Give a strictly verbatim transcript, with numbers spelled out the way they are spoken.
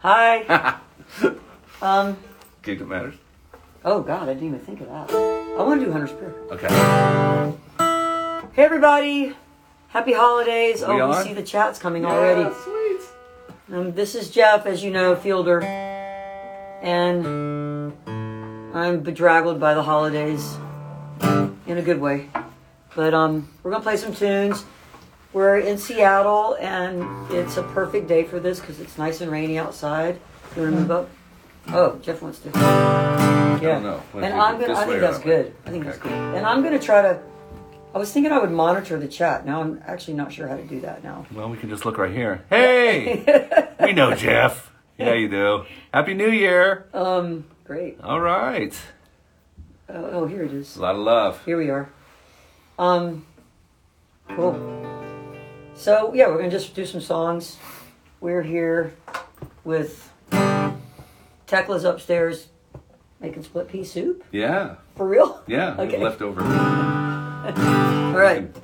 Hi. um. Gig that matters. Oh God, I didn't even think of that. I want to do Hunter's Prayer. Okay. Hey everybody, happy holidays. We oh, on? we see the chats coming Yeah, already. sweet. Um, this is Jeff, as you know, Fielder, and I'm bedraggled by the holidays in a good way. But um, we're gonna play some tunes. We're in Seattle, and it's a perfect day for this because it's nice and rainy outside. You want to move up? Oh, Jeff wants to. Yeah. I don't know. What And do you I'm do? gonna. This I way think or that's that way? good. I think Okay, that's good. And I'm gonna try to. I was thinking I would monitor the chat. Now I'm actually not sure how to do that now. Well, we can just look right here. Hey, we know Jeff. Yeah, you do. Happy New Year. Um, great. All right. Oh, oh, here it is. A lot of love. Here we are. Um, cool. So yeah, we're gonna just do some songs. We're here with Tekla's upstairs making split pea soup. Yeah. For real? Yeah. Okay. Leftover. All right.